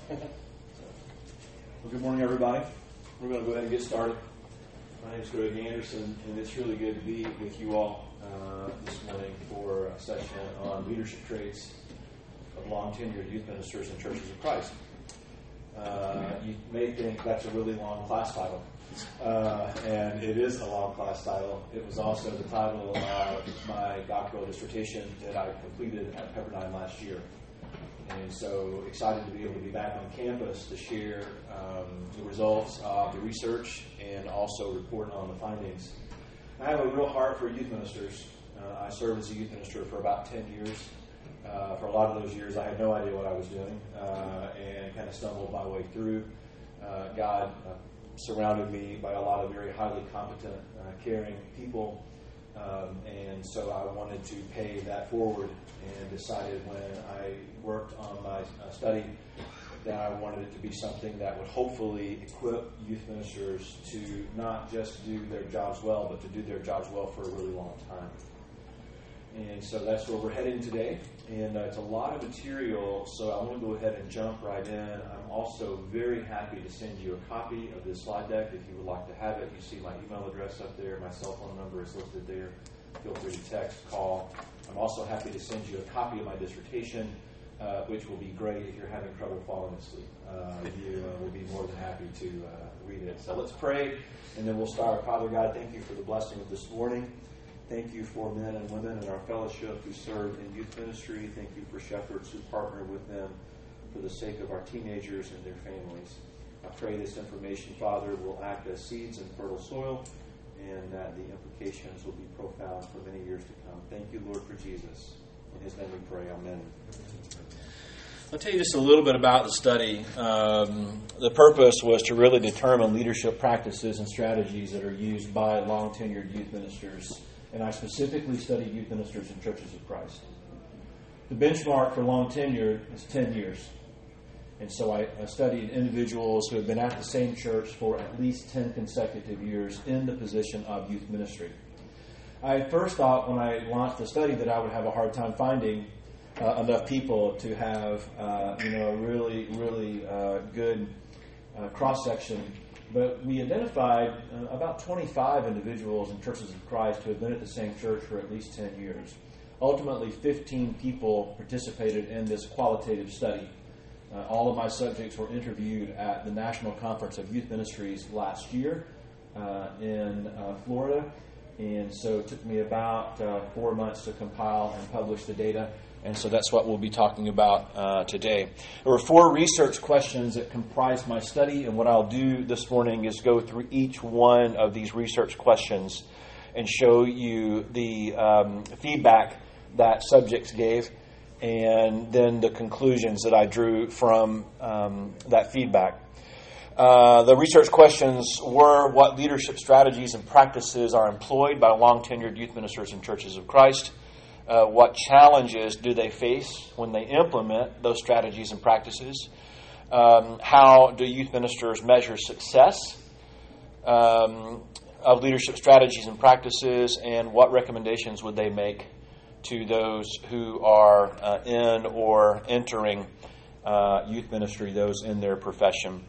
Well, good morning, everybody. We're going to go ahead and get started. My name is Greg Anderson, and it's really good to be with you all this morning for a session on leadership traits of long-tenured youth ministers in Churches of Christ. You may think that's a really long class title, and it is a long class title. It was also the title of my doctoral dissertation that I completed at Pepperdine last year. And so excited to be able to be back on campus to share the results of the research and also report on the findings. I have a real heart for youth ministers. I served as a youth minister for about 10 years. For a lot of those years, I had no idea what I was doing and kind of stumbled my way through. God surrounded me by a lot of very highly competent, caring people. And so I wanted to pay that forward and decided when I worked on my study that I wanted it to be something that would hopefully equip youth ministers to not just do their jobs well, but to do their jobs well for a really long time. And so that's where we're heading today. And it's a lot of material, so I want to go ahead and jump right in. I'm also very happy to send you a copy of this slide deck if you would like to have it. You see my email address up there. My cell phone number is listed there. Feel free to text, call. I'm also happy to send you a copy of my dissertation, which will be great if you're having trouble falling asleep. You will be more than happy to read it. So let's pray, and then we'll start. Father God, thank you for the blessing of this morning. Thank you for men and women in our fellowship who serve in youth ministry. Thank you for shepherds who partner with them for the sake of our teenagers and their families. I pray this information, Father, will act as seeds in fertile soil and that the implications will be profound for many years to come. Thank you, Lord, for Jesus. In his name we pray. Amen. I'll tell you just a little bit about the study. The purpose was to really determine leadership practices and strategies that are used by long-tenured youth ministers. And I specifically studied youth ministers in Churches of Christ. The benchmark for long tenure is 10 years. And so I studied individuals who have been at the same church for at least 10 consecutive years in the position of youth ministry. I first thought when I launched the study that I would have a hard time finding enough people to have a really good cross-section. But we identified about 25 individuals in Churches of Christ who have been at the same church for at least 10 years. Ultimately, 15 people participated in this qualitative study. All of my subjects were interviewed at the National Conference of Youth Ministries last year in Florida. And so it took me about 4 months to compile and publish the data. And so that's what we'll be talking about today. There were 4 research questions that comprised my study, and what I'll do this morning is go through each one of these research questions and show you the feedback that subjects gave and then the conclusions that I drew from that feedback. The research questions were: what leadership strategies and practices are employed by long-tenured youth ministers in Churches of Christ? What challenges do they face when they implement those strategies and practices? How do youth ministers measure success of leadership strategies and practices? And what recommendations would they make to those who are in or entering youth ministry, those in their profession?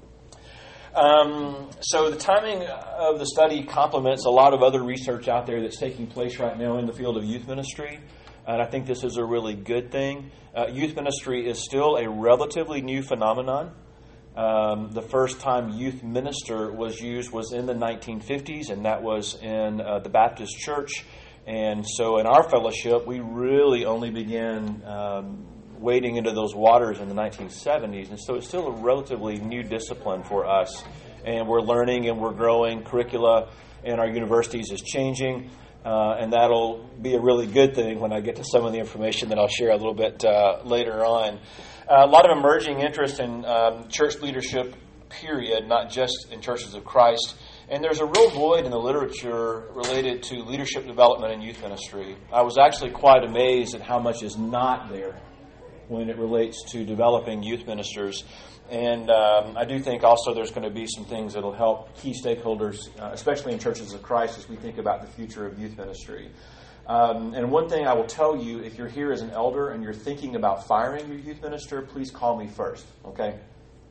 So the timing of the study complements a lot of other research out there that's taking place right now in the field of youth ministry, and I think this is a really good thing. Youth ministry is still a relatively new phenomenon. The first time youth minister was used was in the 1950s, and that was in the Baptist Church. And so in our fellowship, we really only began wading into those waters in the 1970s, and so it's still a relatively new discipline for us, and we're learning and we're growing. Curricula in our universities is changing, and that'll be a really good thing when I get to some of the information that I'll share a little bit later on. A lot of emerging interest in church leadership, period, not just in Churches of Christ. And there's a real void in the literature related to leadership development in youth ministry. I was actually quite amazed at how much is not there when it relates to developing youth ministers. And I do think also there's going to be some things that will help key stakeholders, especially in Churches of Christ, as we think about the future of youth ministry. And one thing I will tell you, if you're here as an elder and you're thinking about firing your youth minister, please call me first, okay?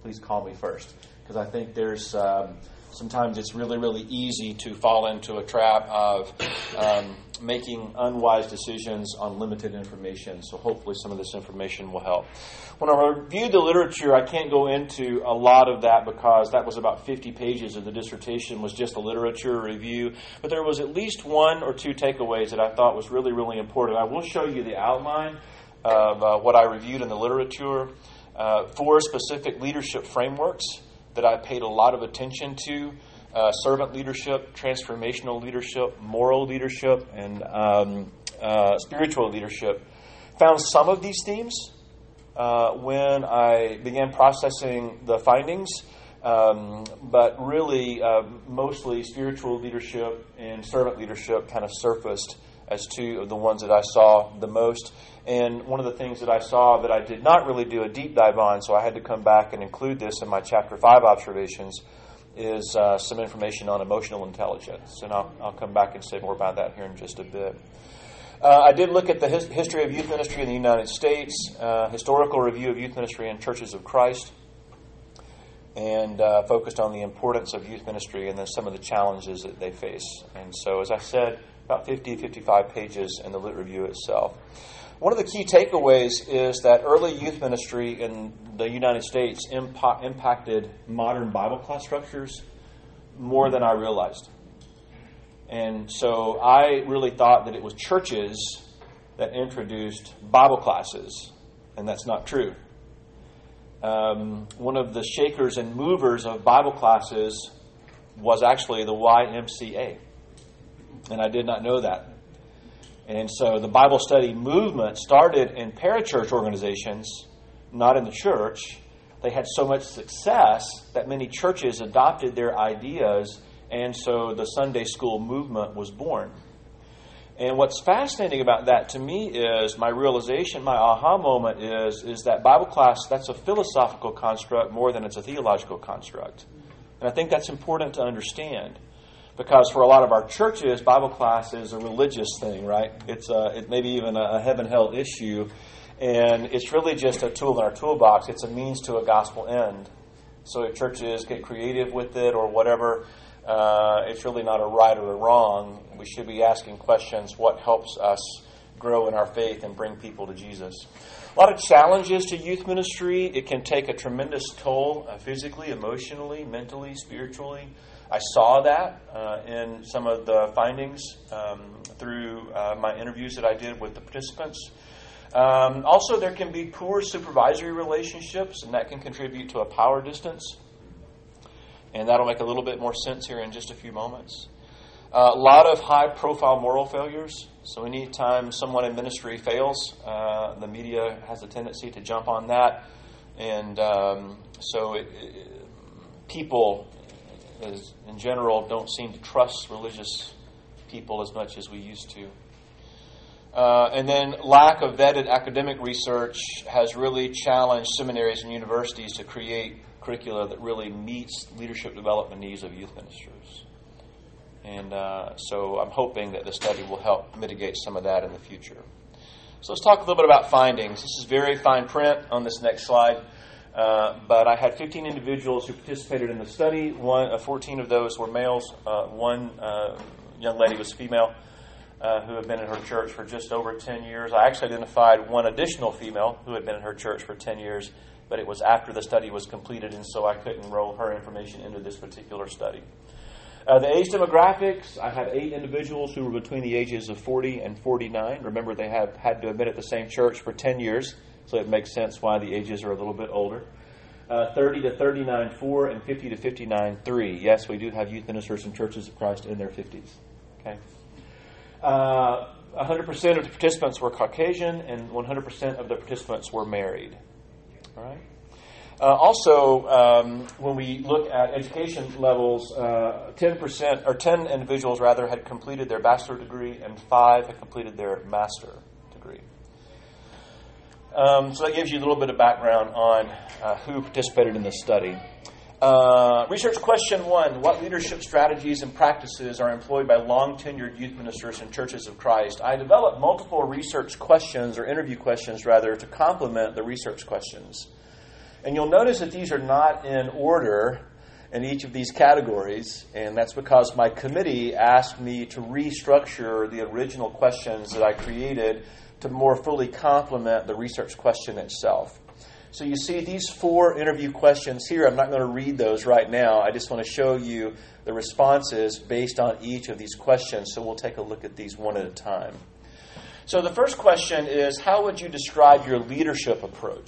please call me first. Because I think there's sometimes it's really, really easy to fall into a trap of making unwise decisions on limited information. So hopefully some of this information will help. When I reviewed the literature, I can't go into a lot of that because that was about 50 pages of the dissertation was just a literature review. But there was at least one or two takeaways that I thought was really, really important. I will show you the outline of what I reviewed in the literature. 4 specific leadership frameworks that I paid a lot of attention to. Servant leadership, transformational leadership, moral leadership, and spiritual leadership. Found some of these themes when I began processing the findings, but really mostly spiritual leadership and servant leadership kind of surfaced as 2 of the ones that I saw the most. And one of the things that I saw that I did not really do a deep dive on, so I had to come back and include this in my Chapter 5 observations, is some information on emotional intelligence. And I'll come back and say more about that here in just a bit. I did look at the history of youth ministry in the United States, historical review of youth ministry in Churches of Christ, and focused on the importance of youth ministry and then some of the challenges that they face. And so, as I said, about 55 pages in the lit review itself. One of the key takeaways is that early youth ministry in the United States impacted modern Bible class structures more than I realized. And so I really thought that it was churches that introduced Bible classes, and that's not true. One of the shakers and movers of Bible classes was actually the YMCA, and I did not know that. And so the Bible study movement started in parachurch organizations, not in the church. They had so much success that many churches adopted their ideas, and so the Sunday school movement was born. And what's fascinating about that to me is my realization, my aha moment is that Bible class, that's a philosophical construct more than it's a theological construct. And I think that's important to understand. Because for a lot of our churches, Bible class is a religious thing, right? It's it may be even a heaven-hell issue. And it's really just a tool in our toolbox. It's a means to a gospel end. So if churches get creative with it or whatever, it's really not a right or a wrong. We should be asking questions, what helps us grow in our faith and bring people to Jesus? A lot of challenges to youth ministry. It can take a tremendous toll physically, emotionally, mentally, spiritually. I saw that in some of the findings through my interviews that I did with the participants. Also, there can be poor supervisory relationships, and that can contribute to a power distance. And that'll make a little bit more sense here in just a few moments. A lot of high-profile moral failures. So anytime someone in ministry fails, the media has a tendency to jump on that. And people, in general, don't seem to trust religious people as much as we used to. And then lack of vetted academic research has really challenged seminaries and universities to create curricula that really meets leadership development needs of youth ministers. And so I'm hoping that the study will help mitigate some of that in the future. So let's talk a little bit about findings. This is very fine print on this next slide. But I had 15 individuals who participated in the study. 14 of those were males. One young lady was female who had been in her church for just over 10 years. I actually identified one additional female who had been in her church for 10 years, but it was after the study was completed, and so I couldn't roll her information into this particular study. The age demographics, I had 8 individuals who were between the ages of 40 and 49. Remember, they had to have been at the same church for 10 years, so it makes sense why the ages are a little bit older. 30 to 39, 4, and 50 to 59, 3. Yes, we do have youth ministers in Churches of Christ in their 50s. Okay. 100% of the participants were Caucasian, and 100% of the participants were married. All right. Also, when we look at education levels, 10 individuals rather had completed their bachelor degree, and 5 had completed their master degree. So that gives you a little bit of background on who participated in this study. Research question 1: what leadership strategies and practices are employed by long-tenured youth ministers in Churches of Christ? I developed multiple research questions, or interview questions rather, to complement the research questions. And you'll notice that these are not in order in each of these categories, and that's because my committee asked me to restructure the original questions that I created to more fully complement the research question itself. So you see these 4 interview questions here. I'm not going to read those right now. I just want to show you the responses based on each of these questions. So we'll take a look at these one at a time. So the first question is, how would you describe your leadership approach?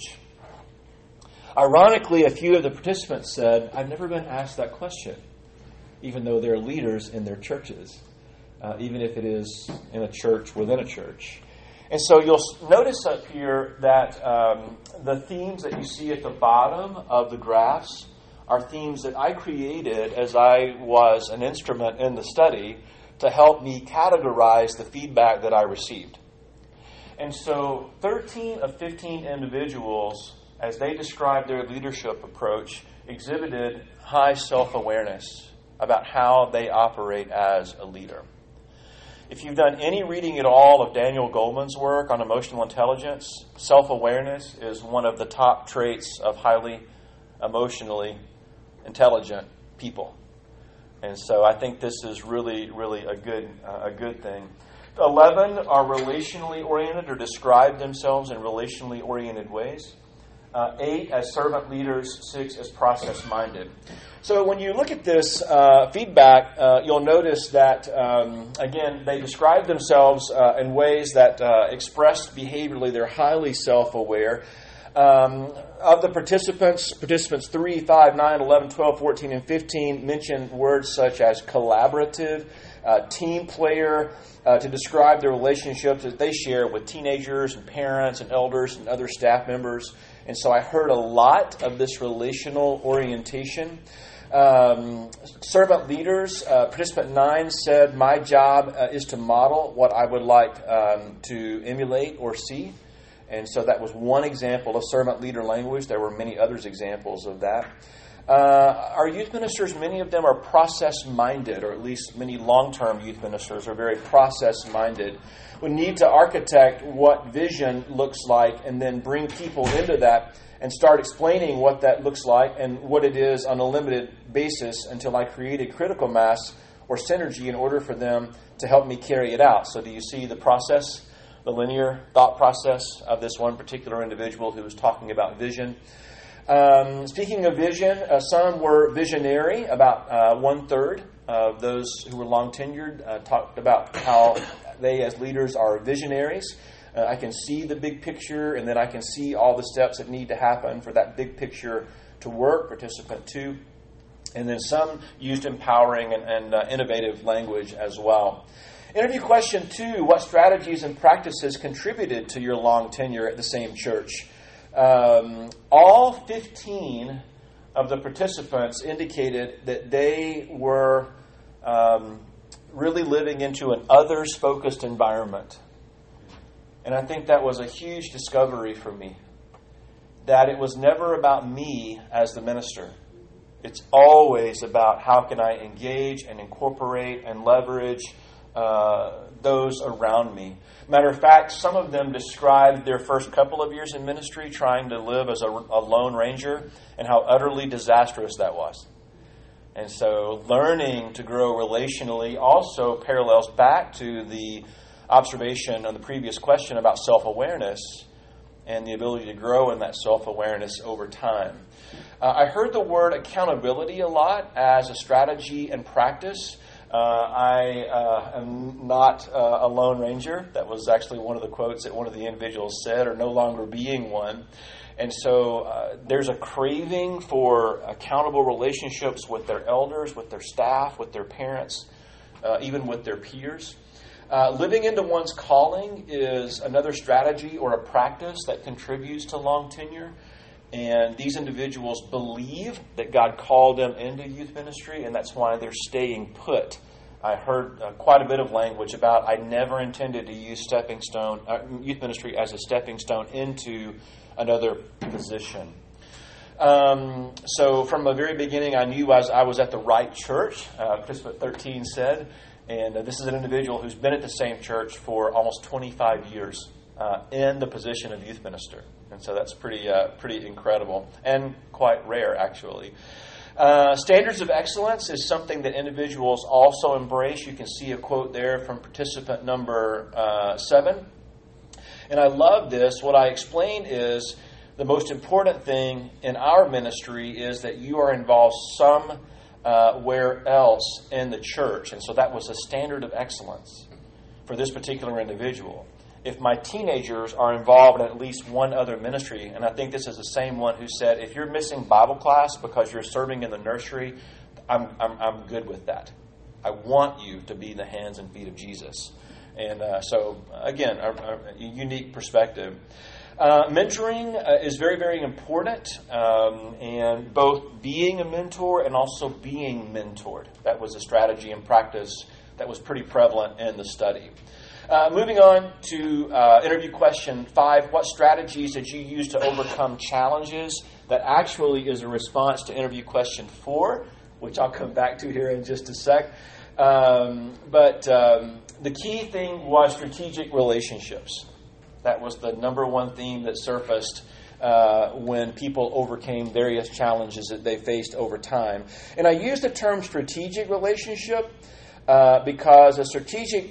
Ironically, a few of the participants said, I've never been asked that question, even though they're leaders in their churches, even if it is in a church within a church. And so you'll notice up here that the themes that you see at the bottom of the graphs are themes that I created as I was an instrument in the study to help me categorize the feedback that I received. And so 13 of 15 individuals, as they described their leadership approach, exhibited high self-awareness about how they operate as a leader. If you've done any reading at all of Daniel Goleman's work on emotional intelligence, self-awareness is one of the top traits of highly emotionally intelligent people. And so I think this is really, really a good thing. 11 are relationally oriented or describe themselves in relationally oriented ways. 8 as servant leaders, 6 as process-minded. So when you look at this feedback, you'll notice that, again, they describe themselves in ways that expressed behaviorally they're highly self-aware. Of the participants 3, 5, 9, 11, 12, 14, and 15 mention words such as collaborative, team player, to describe the relationships that they share with teenagers and parents and elders and other staff members. And so I heard a lot of this relational orientation. Servant leaders, participant 9 said, my job is to model what I would like to emulate or see. And so that was one example of servant leader language. There were many others examples of that. Our youth ministers, many of them are process-minded, or at least many long-term youth ministers are very process-minded. We need to architect what vision looks like and then bring people into that and start explaining what that looks like and what it is on a limited basis until I create a critical mass or synergy in order for them to help me carry it out. So do you see the process, the linear thought process of this one particular individual who was talking about vision? Speaking of vision, some were visionary. About 1/3 of those who were long tenured talked about how they as leaders are visionaries. I can see the big picture, and then I can see all the steps that need to happen for that big picture to work, participant 2. And then some used empowering and innovative language as well. Interview question 2, what strategies and practices contributed to your long tenure at the same church? All 15 of the participants indicated that they were really living into an others-focused environment. And I think that was a huge discovery for me, that it was never about me as the minister. It's always about how can I engage and incorporate and leverage those around me. Matter of fact, some of them described their first couple of years in ministry trying to live as a lone ranger and how utterly disastrous that was. And so learning to grow relationally also parallels back to the observation on the previous question about self-awareness and the ability to grow in that self-awareness over time. I heard the word accountability a lot as a strategy and practice. I am not a lone ranger. That was actually one of the quotes that one of the individuals said, or no longer being one. And so there's a craving for accountable relationships with their elders, with their staff, with their parents, even with their peers. Living into one's calling is another strategy or a practice that contributes to long tenure. And these individuals believe that God called them into youth ministry, and that's why they're staying put. I heard quite a bit of language about I never intended to use youth ministry as a stepping stone into another position. So from the very beginning, I knew I was at the right church, participant 13 said. And this is an individual who's been at the same church for almost 25 years. in the position of youth minister. And so that's pretty incredible and quite rare, actually. Standards of excellence is something that individuals also embrace. You can see a quote there from participant number 7. And I love this. What I explain is the most important thing in our ministry is that you are involved somewhere else in the church. And so that was a standard of excellence for this particular individual. If my teenagers are involved in at least one other ministry, and I think this is the same one who said, if you're missing Bible class because you're serving in the nursery, I'm good with that. I want you to be the hands and feet of Jesus. And so, again, a unique perspective. Mentoring is very, very important, and both being a mentor and also being mentored. That was a strategy and practice that was pretty prevalent in the study. Moving on to interview question 5. What strategies did you use to overcome challenges? That actually is a response to interview question 4, which I'll come back to here in just a sec. But the key thing was strategic relationships. That was the number one theme that surfaced when people overcame various challenges that they faced over time. And I use the term strategic relationship because a strategic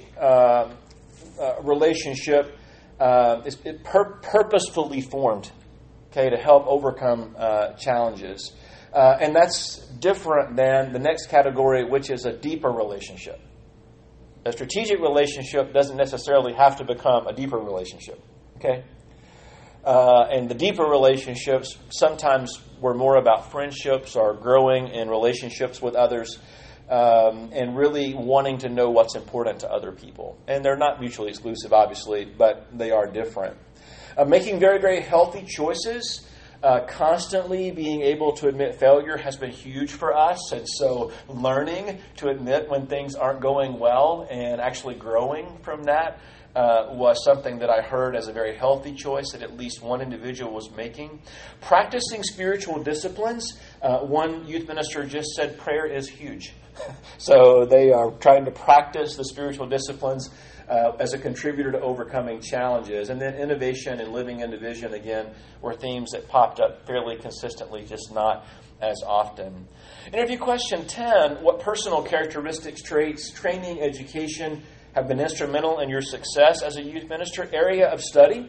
relationship is purposefully formed, to help overcome challenges. And that's different than the next category, which is a deeper relationship. A strategic relationship doesn't necessarily have to become a deeper relationship. Okay? And the deeper relationships sometimes were more about friendships or growing in relationships with others, and really wanting to know what's important to other people. And they're not mutually exclusive, obviously, but they are different. Making very, very healthy choices. Constantly being able to admit failure has been huge for us. And so learning to admit when things aren't going well and actually growing from that was something that I heard as a very healthy choice that at least one individual was making. Practicing spiritual disciplines. One youth minister just said prayer is huge. So they are trying to practice the spiritual disciplines as a contributor to overcoming challenges. And then innovation and living in division, again, were themes that popped up fairly consistently, just not as often. Interview question 10, what personal characteristics, traits, training, education have been instrumental in your success as a youth minister? Area of study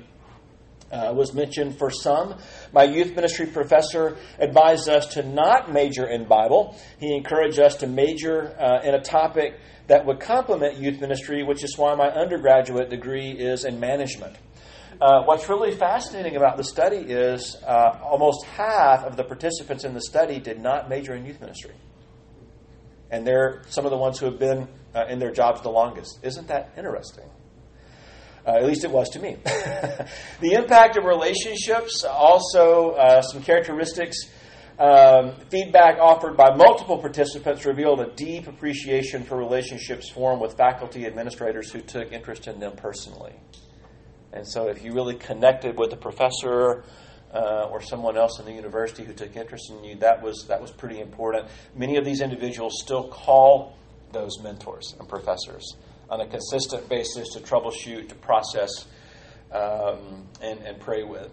was mentioned for some. My youth ministry professor advised us to not major in Bible. He encouraged us to major in a topic that would complement youth ministry, which is why my undergraduate degree is in management. What's really fascinating about the study is almost half of the participants in the study did not major in youth ministry. And they're some of the ones who have been in their jobs the longest. Isn't that interesting? At least it was to me. The impact of relationships, also some characteristics. Feedback offered by multiple participants revealed a deep appreciation for relationships formed with faculty administrators who took interest in them personally. And so if you really connected with a professor or someone else in the university who took interest in you, that was pretty important. Many of these individuals still call those mentors and professors on a consistent basis to troubleshoot, to process, and pray with.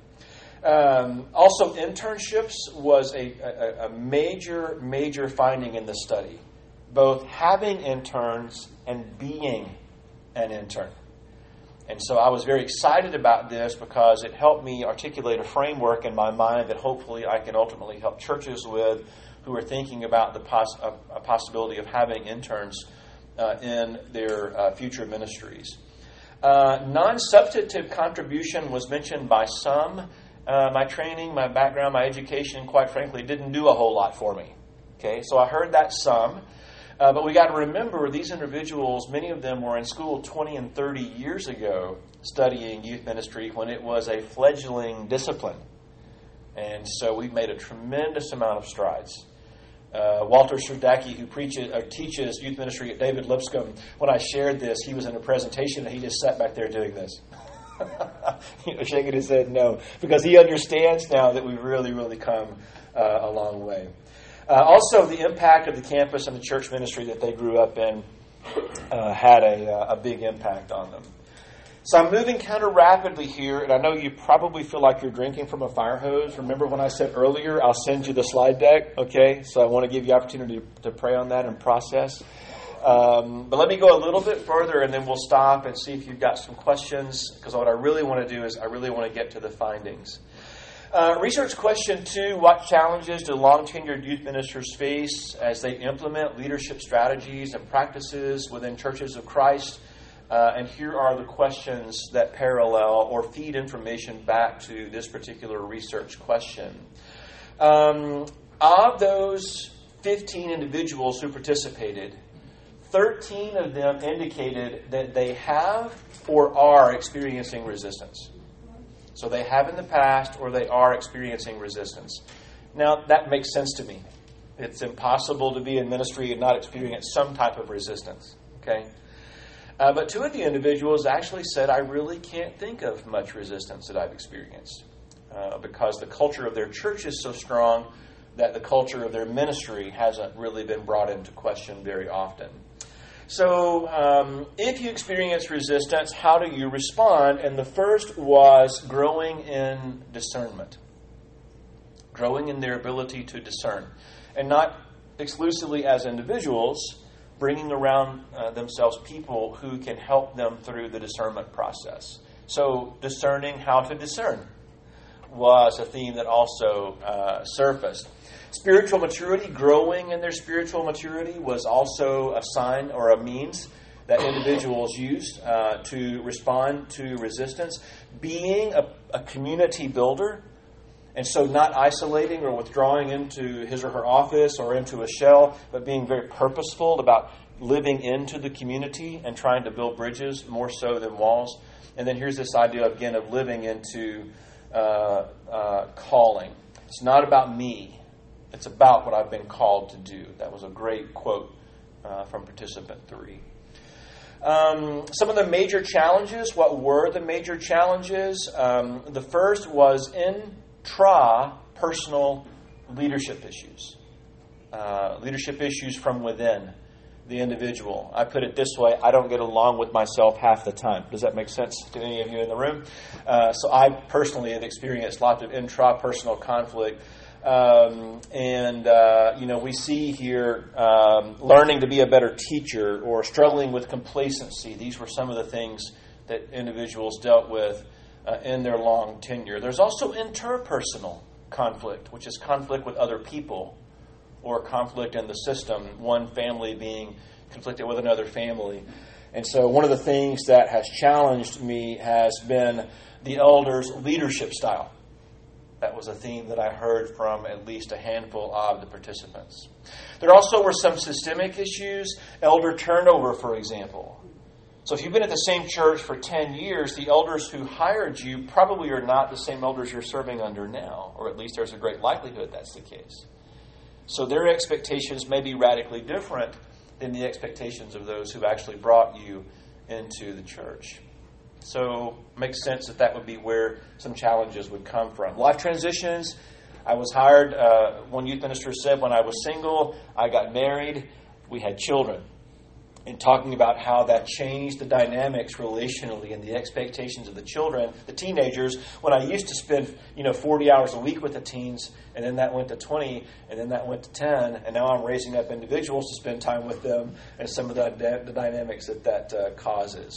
Also, internships was a major finding in the study. Both having interns and being an intern. And so I was very excited about this because it helped me articulate a framework in my mind that hopefully I can ultimately help churches with who are thinking about the possibility of having interns in their future ministries. Non-substantive contribution was mentioned by some. My training, my background, my education, quite frankly, didn't do a whole lot for me. Okay, so I heard that some. But we got to remember these individuals, many of them were in school 20 and 30 years ago studying youth ministry when it was a fledgling discipline. And so we've made a tremendous amount of strides. Walter Serdacki, who teaches youth ministry at David Lipscomb, when I shared this, he was in a presentation and he just sat back there doing this. Shaking his head no, because he understands now that we've really come a long way. Also, the impact of the campus and the church ministry that they grew up in had a big impact on them. So I'm moving kind of rapidly here, and I know you probably feel like you're drinking from a fire hose. Remember when I said earlier, I'll send you the slide deck, okay? So I want to give you opportunity to pray on that and process. But let me go a little bit further, and then we'll stop and see if you've got some questions, because what I really want to do is I really want to get to the findings. Research question 2, what challenges do long-tenured youth ministers face as they implement leadership strategies and practices within churches of Christ? And here are the questions that parallel or feed information back to this particular research question. Of those 15 individuals who participated, 13 of them indicated that they have or are experiencing resistance. So they have in the past or they are experiencing resistance. Now, that makes sense to me. It's impossible to be in ministry and not experience some type of resistance. Okay? But 2 of the individuals actually said, I really can't think of much resistance that I've experienced because the culture of their church is so strong that the culture of their ministry hasn't really been brought into question very often. So if you experience resistance, how do you respond? And the first was growing in discernment. Growing in their ability to discern. And not exclusively as individuals, bringing around themselves people who can help them through the discernment process. So discerning how to discern was a theme that also surfaced. Spiritual maturity, growing in their spiritual maturity, was also a sign or a means that individuals used to respond to resistance. Being a community builder, and so not isolating or withdrawing into his or her office or into a shell, but being very purposeful about living into the community and trying to build bridges more so than walls. And then here's this idea, again, of living into calling. It's not about me. It's about what I've been called to do. That was a great quote from participant 3. Some of the major challenges. What were the major challenges? The first was intrapersonal leadership issues. Leadership issues from within the individual. I put it this way, I don't get along with myself half the time. Does that make sense to any of you in the room? So I personally have experienced lots of intrapersonal conflict. We see here learning to be a better teacher or struggling with complacency. These were some of the things that individuals dealt with in their long tenure. There's also interpersonal conflict, which is conflict with other people or conflict in the system, one family being conflicted with another family. And so one of the things that has challenged me has been the elders' leadership style. That was a theme that I heard from at least a handful of the participants. There also were some systemic issues, elder turnover, for example. So if you've been at the same church for 10 years, the elders who hired you probably are not the same elders you're serving under now, or at least there's a great likelihood that's the case. So their expectations may be radically different than the expectations of those who actually brought you into the church. So it makes sense that would be where some challenges would come from. Life transitions. I was hired, one youth minister said, when I was single, I got married, we had children. And talking about how that changed the dynamics relationally and the expectations of the children, the teenagers, when I used to spend 40 hours a week with the teens, and then that went to 20, and then that went to 10, and now I'm raising up individuals to spend time with them, and some of the dynamics that causes.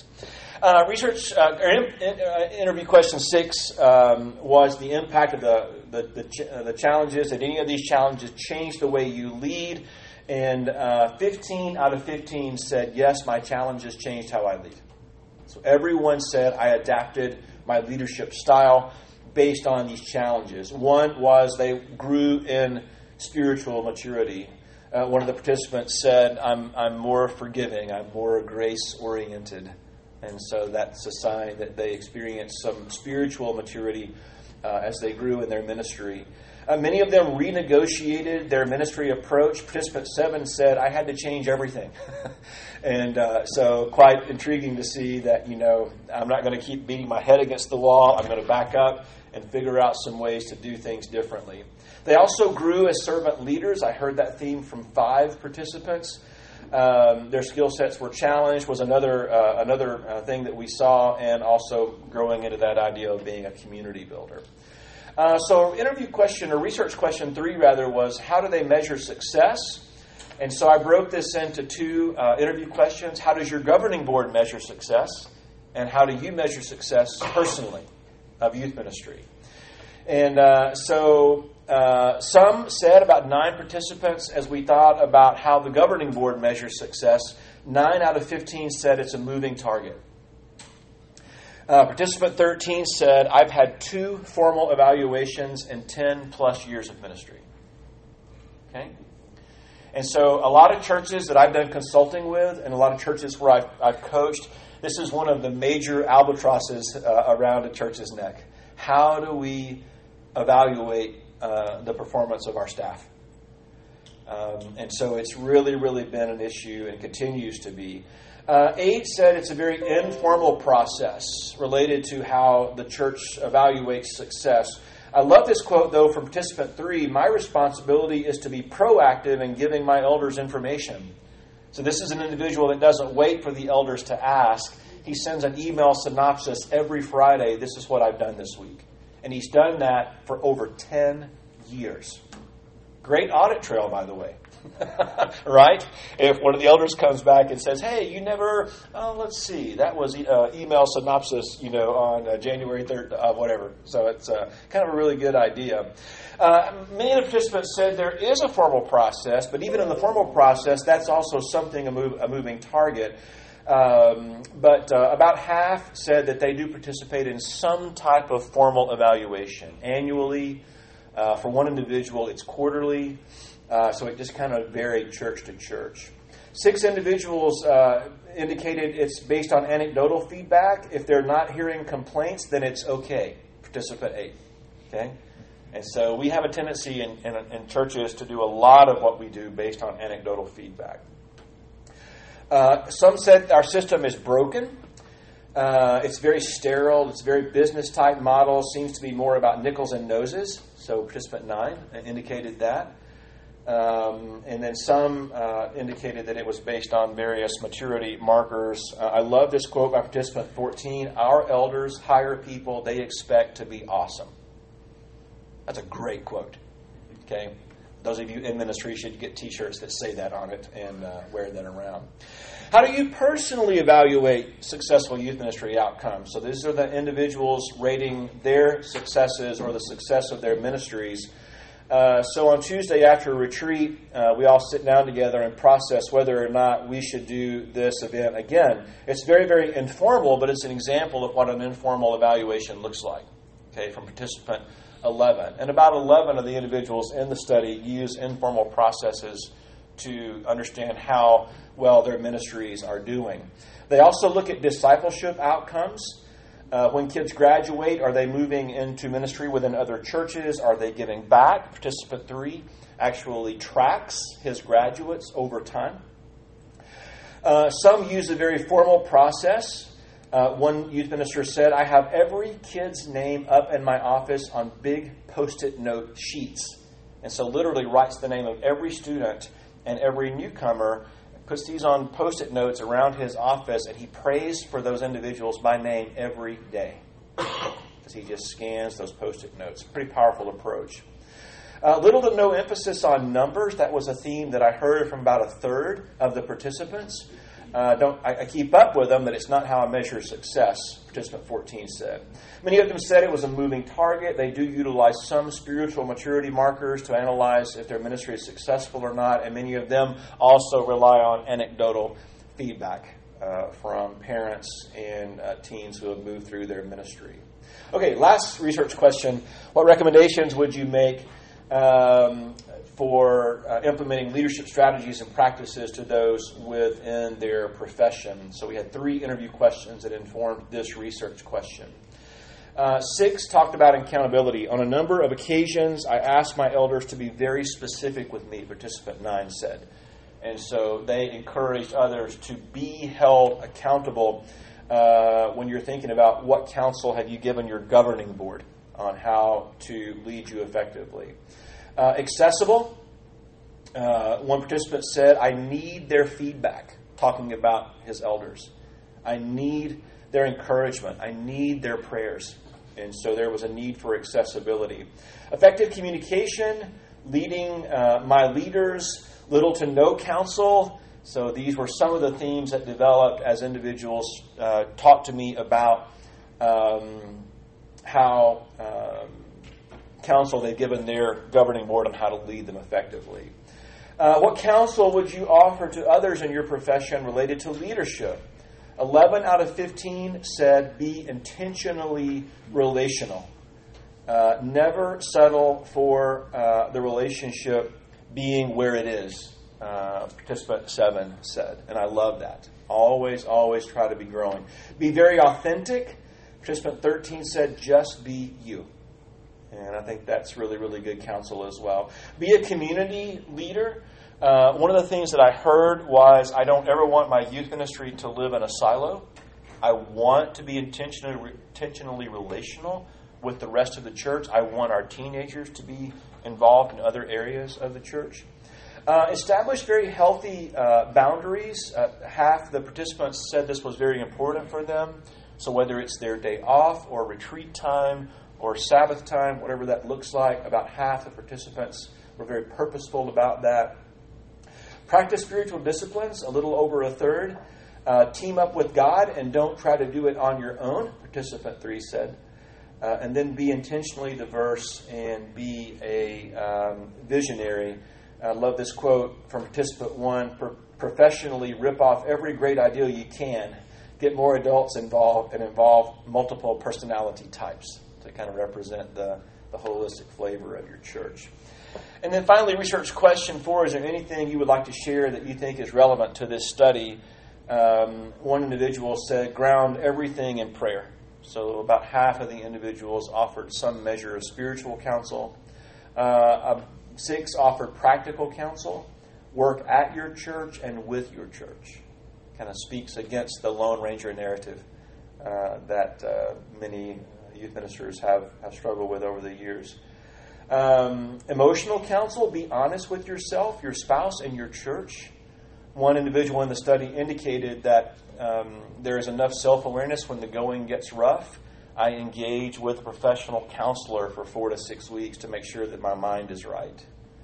Interview question 6 was the impact of the challenges. Did any of these challenges change the way you lead? And 15 out of 15 said, yes, my challenges changed how I lead. So everyone said, I adapted my leadership style based on these challenges. One was they grew in spiritual maturity. One of the participants said, I'm more forgiving, I'm more grace-oriented. And so that's a sign that they experienced some spiritual maturity as they grew in their ministry. Many of them renegotiated their ministry approach. Participant 7 said, I had to change everything. And so quite intriguing to see that, I'm not going to keep beating my head against the wall. I'm going to back up and figure out some ways to do things differently. They also grew as servant leaders. I heard that theme from 5 participants. Their skill sets were challenged was another thing that we saw, and also growing into that idea of being a community builder. So interview question, or research question 3 rather, was how do they measure success? And so I broke this into 2 interview questions. How does your governing board measure success? And how do you measure success personally of youth ministry? And some said, about 9 participants, as we thought about how the governing board measures success, 9 out of 15 said it's a moving target. Participant 13 said, I've had 2 formal evaluations in 10 plus years of ministry. Okay? And so a lot of churches that I've done consulting with, and a lot of churches where I've coached, this is one of the major albatrosses around a church's neck. How do we evaluate the performance of our staff? And so it's really, really been an issue and continues to be. 8 said it's a very informal process related to how the church evaluates success. I love this quote, though, from participant 3. My responsibility is to be proactive in giving my elders information. So this is an individual that doesn't wait for the elders to ask. He sends an email synopsis every Friday. This is what I've done this week. And he's done that for over 10 years. Great audit trail, by the way. Right? If one of the elders comes back and says, hey, you never, let's see, that was email synopsis, on January 3rd, whatever. So it's kind of a really good idea. Many of the participants said there is a formal process, but even in the formal process, that's also something, a moving target. But about half said that they do participate in some type of formal evaluation. Annually, for one individual, it's quarterly. So it just kind of varied church to church. 6 individuals indicated it's based on anecdotal feedback. If they're not hearing complaints, then it's okay. Participant 8. Okay? And so we have a tendency in churches to do a lot of what we do based on anecdotal feedback. Some said our system is broken. It's very sterile. It's a very business-type model. Seems to be more about nickels and noses. So participant 9 indicated that. And then some indicated that it was based on various maturity markers. I love this quote by participant 14. Our elders hire people they expect to be awesome. That's a great quote. Okay? Those of you in ministry should get T-shirts that say that on it and wear that around. How do you personally evaluate successful youth ministry outcomes? So these are the individuals rating their successes or the success of their ministries. So on Tuesday after a retreat, we all sit down together and process whether or not we should do this event again. It's very, very informal, but it's an example of what an informal evaluation looks like. Okay, from participant 11. And about 11 of the individuals in the study use informal processes to understand how well their ministries are doing. They also look at discipleship outcomes. When kids graduate, are they moving into ministry within other churches? Are they giving back? Participant 3 actually tracks his graduates over time. Some use a very formal process. One youth minister said, I have every kid's name up in my office on big Post-it note sheets. And so literally writes the name of every student and every newcomer, puts these on Post-it notes around his office, and he prays for those individuals by name every day. Because he just scans those Post-it notes. Pretty powerful approach. Little to no emphasis on numbers. That was a theme that I heard from about a third of the participants. I keep up with them, but it's not how I measure success, participant 14 said. Many of them said it was a moving target. They do utilize some spiritual maturity markers to analyze if their ministry is successful or not, and many of them also rely on anecdotal feedback from parents and teens who have moved through their ministry. Okay, last research question. What recommendations would you make for implementing leadership strategies and practices to those within their profession? So we had 3 interview questions that informed this research question. 6 talked about accountability. On a number of occasions, I asked my elders to be very specific with me, participant 9 said. And so they encouraged others to be held accountable when you're thinking about what counsel have you given your governing board on how to lead you effectively. Accessible. One participant said, I need their feedback, talking about his elders. I need their encouragement. I need their prayers. And so there was a need for accessibility. Effective communication, leading my leaders, little to no counsel. So these were some of the themes that developed as individuals talked to me about how counsel they'd given their governing board on how to lead them effectively. What counsel would you offer to others in your profession related to leadership? 11 out of 15 said be intentionally relational. Never settle for the relationship being where it is, participant 7 said. And I love that. Always try to be growing. Be very authentic. Participant 13 said just be you. And I think that's really, really good counsel as well. Be a community leader. One of the things that I heard was I don't ever want my youth ministry to live in a silo. I want to be intentionally relational with the rest of the church. I want our teenagers to be involved in other areas of the church. Establish very healthy boundaries. Half the participants said this was very important for them. So whether it's their day off or retreat time or Sabbath time, whatever that looks like, about half the participants were very purposeful about that. Practice spiritual disciplines, a little over a third. Team up with God and don't try to do it on your own, participant 3 said. And then be intentionally diverse and be a visionary. I love this quote from participant 1. Professionally rip off every great ideal you can. Get more adults involved and involve multiple personality types to kind of represent the holistic flavor of your church. And then finally, research question 4. Is there anything you would like to share that you think is relevant to this study? One individual said, ground everything in prayer. So about half of the individuals offered some measure of spiritual counsel. 6 offered practical counsel. Work at your church and with your church. Kind of speaks against the Lone Ranger narrative that many youth ministers have struggled with over the years. Emotional counsel, be honest with yourself, your spouse, and your church. One individual in the study indicated that there is enough self-awareness when the going gets rough. I engage with a professional counselor for 4 to 6 weeks to make sure that my mind is right.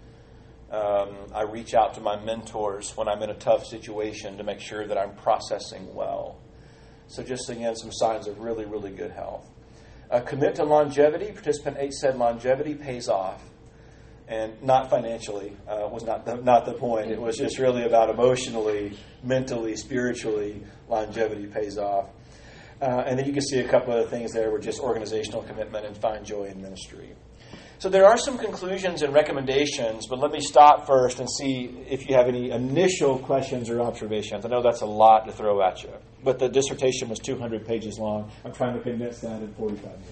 I reach out to my mentors when I'm in a tough situation to make sure that I'm processing well. So just again, some signs of really, really good health. Commit to longevity. Participant 8 said longevity pays off. And not financially was not the point. It was just really about emotionally, mentally, spiritually, longevity pays off. And then you can see a couple of things there were just organizational commitment and find joy in ministry. So there are some conclusions and recommendations, but let me stop first and see if you have any initial questions or observations. I know that's a lot to throw at you, but the dissertation was 200 pages long. I'm trying to condense that in 45 minutes.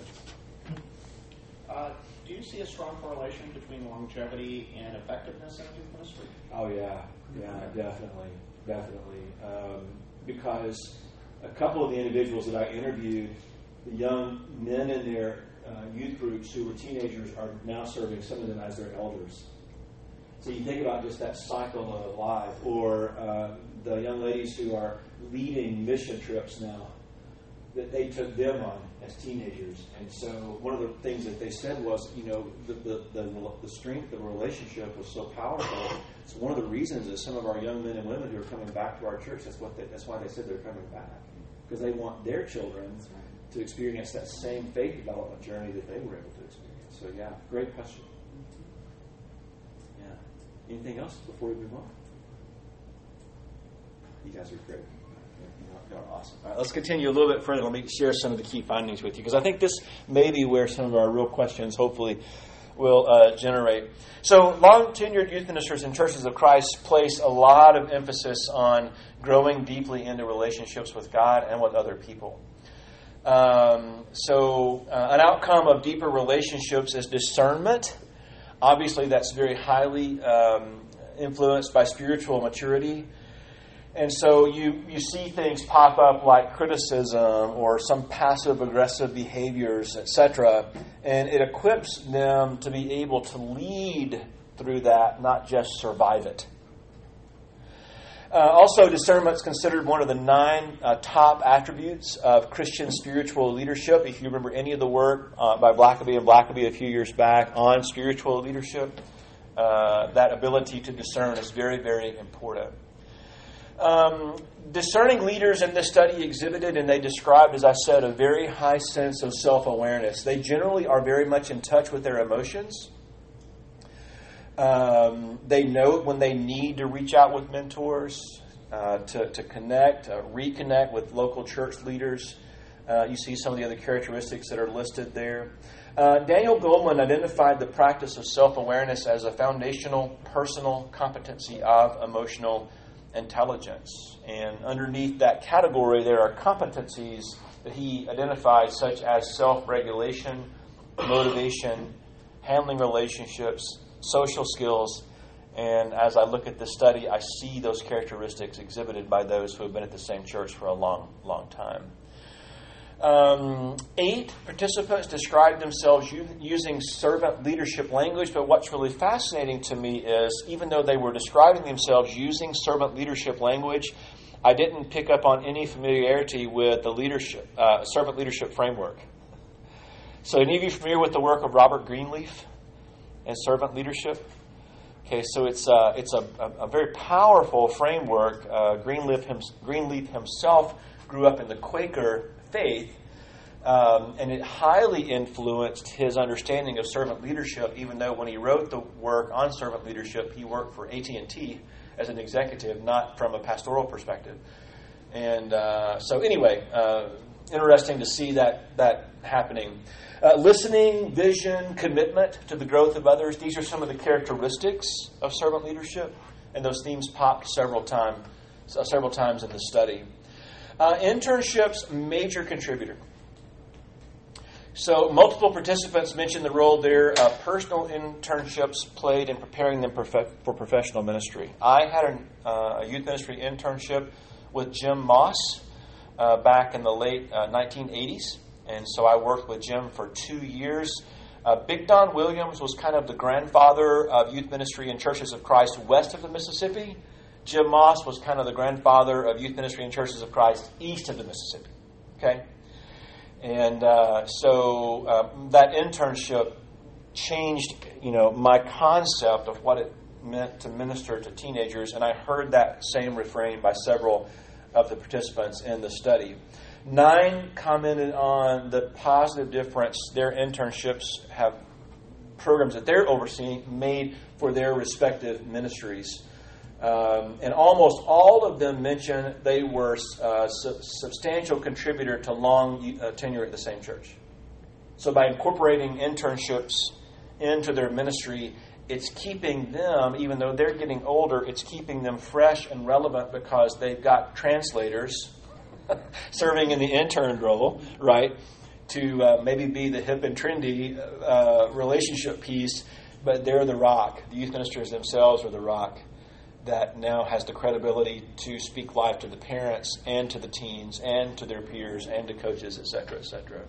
Do you see a strong correlation between longevity and effectiveness in youth ministry? Oh, yeah, definitely. Because a couple of the individuals that I interviewed, the young men in their youth groups who were teenagers are now serving some of them as their elders. So you think about just that cycle of life, or the young ladies who are leading mission trips now, that they took them on as teenagers. And so one of the things that they said was, the strength of the relationship was so powerful. So one of the reasons is some of our young men and women who are coming back to our church, that's why they said they're coming back. Because they want their children to experience that same faith development journey that they were able to experience. So yeah, great question. Yeah. Anything else before we move on? You guys are great. You're awesome. All right, let's continue a little bit further. Let me share some of the key findings with you, because I think this may be where some of our real questions hopefully will generate. So long-tenured youth ministers in churches of Christ place a lot of emphasis on growing deeply into relationships with God and with other people. So an outcome of deeper relationships is discernment. Obviously, that's very highly influenced by spiritual maturity. And so you see things pop up like criticism or some passive-aggressive behaviors, etc., and it equips them to be able to lead through that, not just survive it. Also, discernment is considered one of the 9 top attributes of Christian spiritual leadership. If you remember any of the work by Blackaby and Blackaby a few years back on spiritual leadership, that ability to discern is very, very important. Discerning leaders in this study exhibited, and they described, as I said, a very high sense of self-awareness. They generally are very much in touch with their emotions. They know when they need to reach out with mentors, to connect, reconnect with local church leaders. You see some of the other characteristics that are listed there. Daniel Goleman identified the practice of self-awareness as a foundational personal competency of emotional intelligence. And underneath that category, there are competencies that he identified, such as self-regulation, motivation, handling relationships, social skills. And as I look at this study, I see those characteristics exhibited by those who have been at the same church for a long, long time. 8 participants described themselves using servant leadership language, but what's really fascinating to me is, even though they were describing themselves using servant leadership language, I didn't pick up on any familiarity with the leadership servant leadership framework. So any of you familiar with the work of Robert Greenleaf and servant leadership? Okay, so it's a very powerful framework. Greenleaf himself grew up in the Quaker faith, and it highly influenced his understanding of servant leadership, even though when he wrote the work on servant leadership, he worked for AT&T as an executive, not from a pastoral perspective. And so anyway, interesting to see that happening. Listening, vision, commitment to the growth of others. These are some of the characteristics of servant leadership, and those themes popped several times in the study. Internships, major contributor. So multiple participants mentioned the role their personal internships played in preparing them for professional ministry. I had a youth ministry internship with Jim Moss back in the late 1980s. And so I worked with Jim for 2 years. Big Don Williams was kind of the grandfather of youth ministry in Churches of Christ west of the Mississippi. Jim Moss was kind of the grandfather of youth ministry in Churches of Christ east of the Mississippi. Okay? And so that internship changed, my concept of what it meant to minister to teenagers. And I heard that same refrain by several of the participants in the study. 9 commented on the positive difference their internships have, programs that they're overseeing, made for their respective ministries. And almost all of them mentioned they were a substantial contributor to long tenure at the same church. So by incorporating internships into their ministry, it's keeping them, even though they're getting older, it's keeping them fresh and relevant because they've got translators serving in the intern role, right, to maybe be the hip and trendy relationship piece, but they're the rock. The youth ministers themselves are the rock that now has the credibility to speak life to the parents and to the teens and to their peers and to coaches, etc., etc.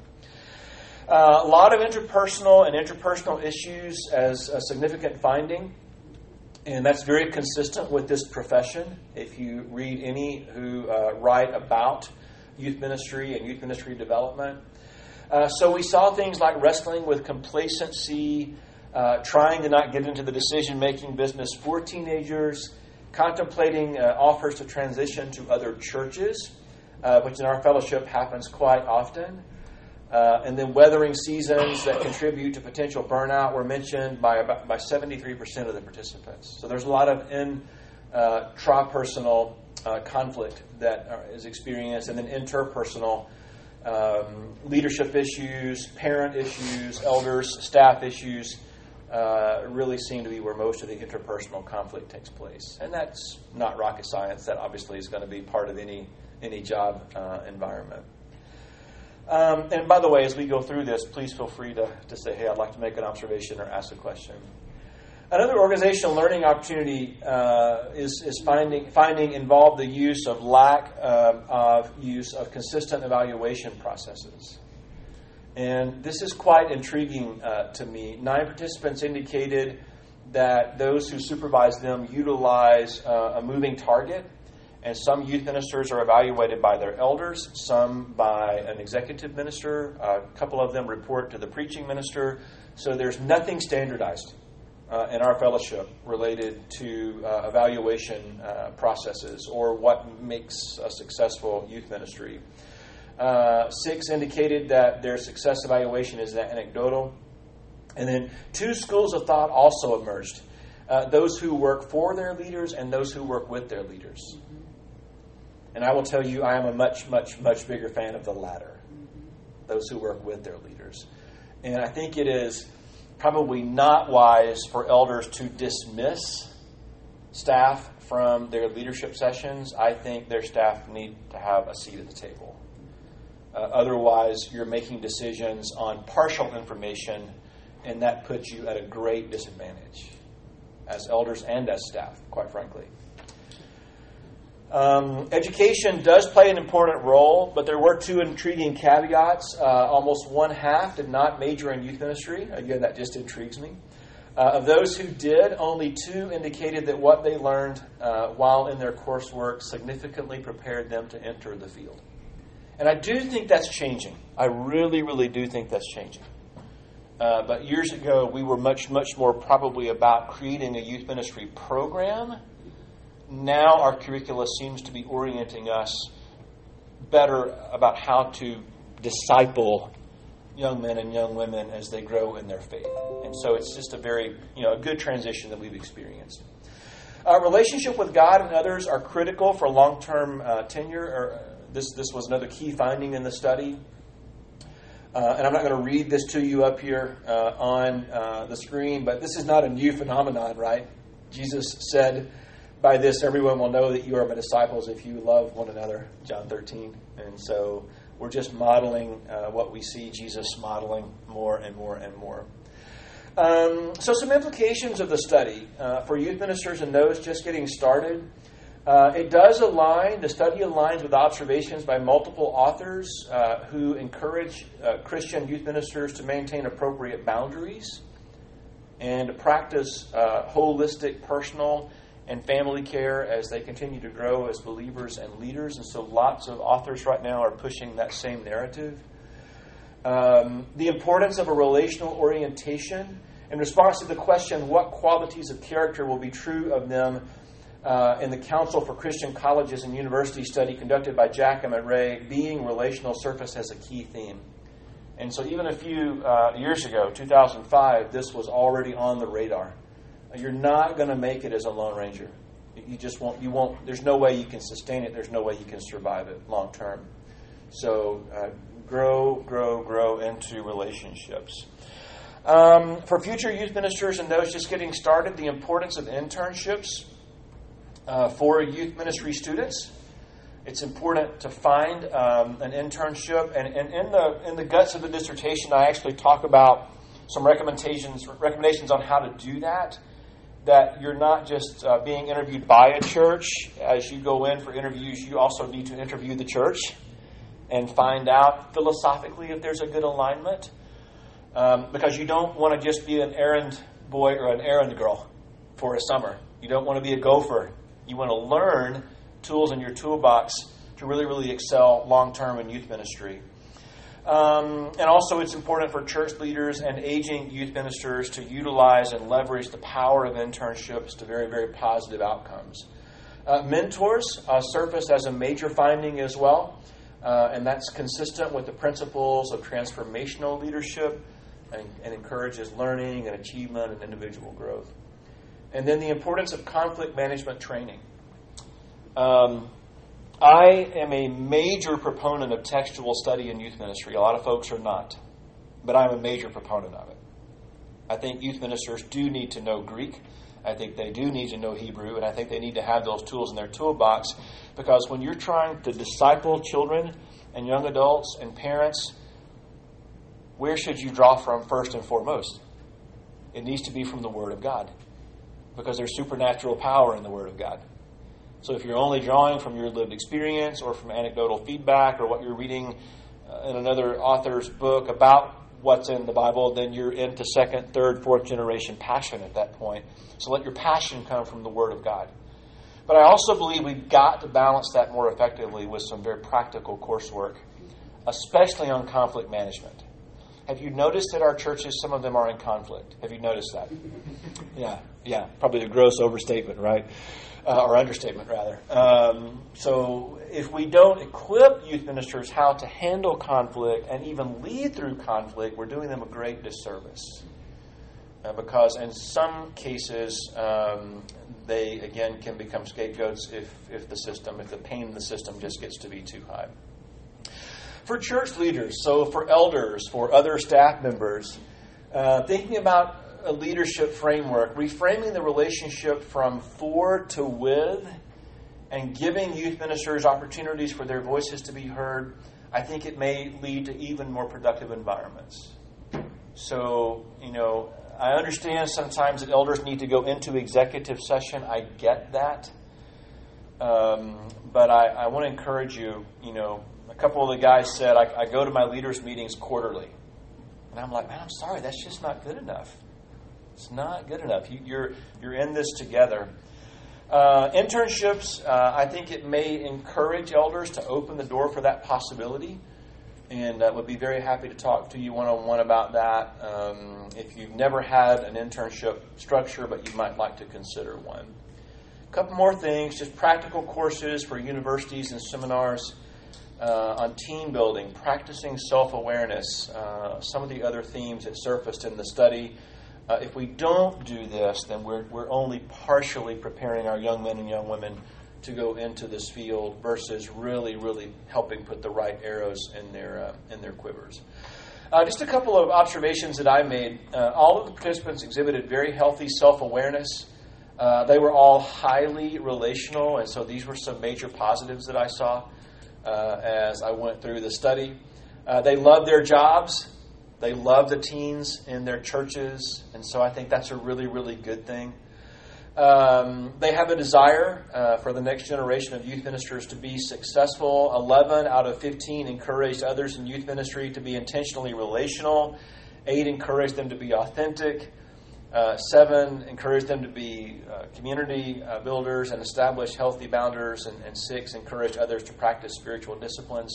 A lot of interpersonal issues as a significant finding, and that's very consistent with this profession. If you read any who write about youth ministry and youth ministry development. So we saw things like wrestling with complacency, trying to not get into the decision-making business for teenagers, contemplating offers to transition to other churches, which in our fellowship happens quite often. And then weathering seasons that contribute to potential burnout were mentioned by 73% of the participants. So there's a lot of intrapersonal conflict that is experienced, and then interpersonal leadership issues, parent issues, elders, staff issues really seem to be where most of the interpersonal conflict takes place. And that's not rocket science. That obviously is going to be part of any job environment. And by the way, as we go through this, please feel free to say, hey, I'd like to make an observation or ask a question. Another organizational learning opportunity is finding involved the use of lack of use of consistent evaluation processes. And this is quite intriguing to me. 9 participants indicated that those who supervise them utilize a moving target, and some youth ministers are evaluated by their elders, some by an executive minister. A couple of them report to the preaching minister. So there's nothing standardized in our fellowship related to evaluation processes or what makes a successful youth ministry. 6 indicated that their success evaluation is anecdotal. And then 2 schools of thought also emerged. Those who work for their leaders and those who work with their leaders. And I will tell you, I am a much, much, much bigger fan of the latter. Those who work with their leaders. And I think it is probably not wise for elders to dismiss staff from their leadership sessions. I think their staff need to have a seat at the table. Otherwise, you're making decisions on partial information, and that puts you at a great disadvantage as elders and as staff, quite frankly. Education does play an important role, but there were 2 intriguing caveats. Almost 1/2 did not major in youth ministry. Again, that just intrigues me. Of those who did, only 2 indicated that what they learned while in their coursework significantly prepared them to enter the field. And I do think that's changing. I really, really do think that's changing. But years ago, we were much, much more probably about creating a youth ministry program. Now our curricula seems to be orienting us better about how to disciple young men and young women as they grow in their faith. And so it's just a very, a good transition that we've experienced. Relationship with God and others are critical for long-term tenure. This was another key finding in the study. And I'm not going to read this to you up here on the screen, but this is not a new phenomenon, right? Jesus said, "By this, everyone will know that you are my disciples if you love one another," John 13. And so we're just modeling what we see Jesus modeling more and more and more. So some implications of the study for youth ministers and those just getting started. The study aligns with observations by multiple authors who encourage Christian youth ministers to maintain appropriate boundaries and to practice holistic, personal, and family care as they continue to grow as believers and leaders. And so lots of authors right now are pushing that same narrative. The importance of a relational orientation in response to the question, what qualities of character will be true of them in the Council for Christian Colleges and Universities study conducted by Jackham and Ray, being relational surfaced as a key theme. And so even a few years ago, 2005, this was already on the radar. You're not going to make it as a Lone Ranger. You just won't. You won't. There's no way you can sustain it. There's no way you can survive it long term. So grow into relationships. For future youth ministers and those just getting started, the importance of internships for youth ministry students. It's important to find an internship, and in the guts of the dissertation, I actually talk about some recommendations on how to do that. That you're not just being interviewed by a church. As you go in for interviews, you also need to interview the church and find out philosophically if there's a good alignment. Because you don't want to just be an errand boy or an errand girl for a summer. You don't want to be a gopher. You want to learn tools in your toolbox to really, really excel long-term in youth ministry. And also it's important for church leaders and aging youth ministers to utilize and leverage the power of internships to very, very positive outcomes. Mentors surface as a major finding as well, and that's consistent with the principles of transformational leadership and encourages learning and achievement and individual growth. And then the importance of conflict management training. I am a major proponent of textual study in youth ministry. A lot of folks are not, but I'm a major proponent of it. I think youth ministers do need to know Greek. I think they do need to know Hebrew, and I think they need to have those tools in their toolbox, because when you're trying to disciple children and young adults and parents, where should you draw from first and foremost? It needs to be from the Word of God, because there's supernatural power in the Word of God. So if you're only drawing from your lived experience or from anecdotal feedback or what you're reading in another author's book about what's in the Bible, then you're into second, third, fourth generation passion at that point. So let your passion come from the Word of God. But I also believe we've got to balance that more effectively with some very practical coursework, especially on conflict management. Have you noticed that our churches, some of them are in conflict? Have you noticed that? Yeah. Probably a gross overstatement, right? Or understatement, rather. So if we don't equip youth ministers how to handle conflict and even lead through conflict, we're doing them a great disservice. Because in some cases, they, again, can become scapegoats if the pain in the system just gets to be too high. For church leaders, so for elders, for other staff members, thinking about a leadership framework, reframing the relationship from for to with, and giving youth ministers opportunities for their voices to be heard, I think it may lead to even more productive environments. So, I understand sometimes that elders need to go into executive session. I get that. But I want to encourage you, a couple of the guys said, I go to my leaders' meetings quarterly. And I'm like, man, I'm sorry, that's just not good enough. It's not good enough. You're in this together. Internships, I think it may encourage elders to open the door for that possibility. And would be very happy to talk to you one-on-one about that. If you've never had an internship structure, but you might like to consider one. A couple more things, just practical courses for universities and seminars on team building, practicing self-awareness, some of the other themes that surfaced in the study. If we don't do this, then we're only partially preparing our young men and young women to go into this field versus really, really helping put the right arrows in their quivers. Just a couple of observations that I made. All of the participants exhibited very healthy self-awareness. They were all highly relational, and so these were some major positives that I saw as I went through the study. They loved their jobs. They love the teens in their churches, and so I think that's a really, really good thing. They have a desire for the next generation of youth ministers to be successful. 11 out of 15 encouraged others in youth ministry to be intentionally relational. 8 encouraged them to be authentic. 7 encouraged them to be community builders and establish healthy boundaries. And 6 encouraged others to practice spiritual disciplines.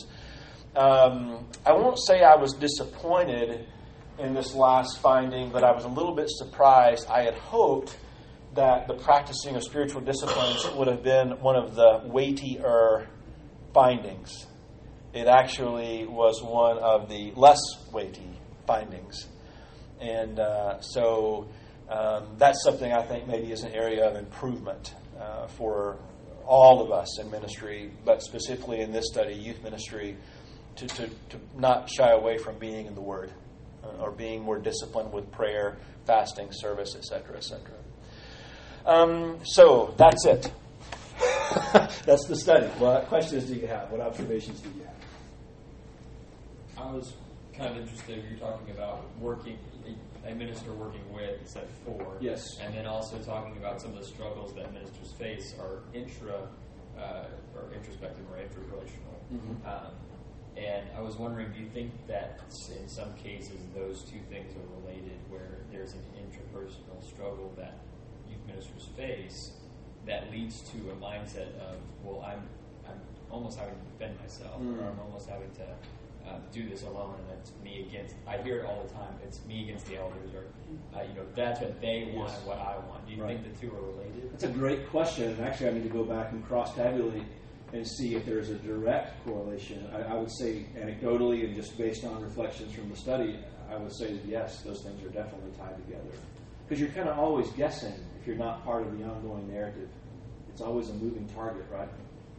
I won't say I was disappointed in this last finding, but I was a little bit surprised. I had hoped that the practicing of spiritual disciplines would have been one of the weightier findings. It actually was one of the less weighty findings. And so that's something I think maybe is an area of improvement for all of us in ministry, but specifically in this study, youth ministry, to not shy away from being in the Word or being more disciplined with prayer, fasting, service, etc., etc. So that's it. That's the study. What questions do you have? What observations do you have? I was kind of interested. You're talking about a minister working with instead of for. Yes. And then also talking about some of the struggles that ministers face are introspective or interrelational. Mm-hmm. And I was wondering, do you think that in some cases those two things are related, where there's an interpersonal struggle that youth ministers face that leads to a mindset of, well, I'm almost having to defend myself, or I'm almost having to do this alone, and it's me against. I hear it all the time. It's me against the elders, or that's what they want and what I want. Do you think the two are related? That's a great question. And actually, I need to go back and cross-tabulate and see if there's a direct correlation. I would say anecdotally and just based on reflections from the study, I would say that yes, those things are definitely tied together. Because you're kind of always guessing if you're not part of the ongoing narrative. It's always a moving target, right?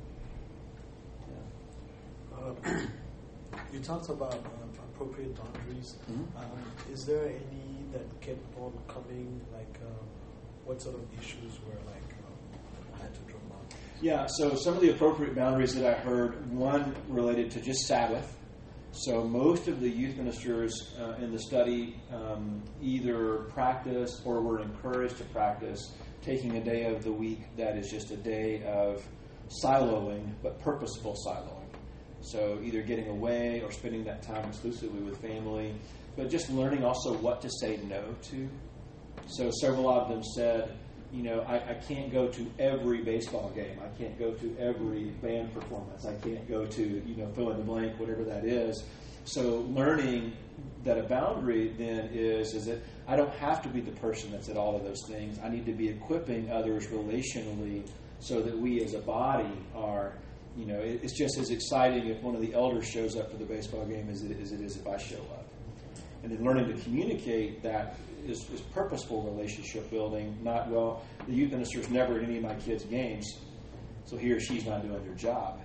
Yeah. You talked about appropriate boundaries. Mm-hmm. Is there any that kept on coming? What sort of issues were had to draw boundaries? Yeah, so some of the appropriate boundaries that I heard, one related to just Sabbath. So most of the youth ministers in the study either practice or were encouraged to practice taking a day of the week that is just a day of siloing, but purposeful siloing. So either getting away or spending that time exclusively with family, but just learning also what to say no to. So several of them said, I can't go to every baseball game. I can't go to every band performance. I can't go to, fill in the blank, whatever that is. So learning that a boundary then is that I don't have to be the person that's at all of those things. I need to be equipping others relationally so that we as a body are, it's just as exciting if one of the elders shows up for the baseball game as it is if I show up. And then learning to communicate that is purposeful relationship building, not, well, the youth minister is never at any of my kids' games, so he or she's not doing their job.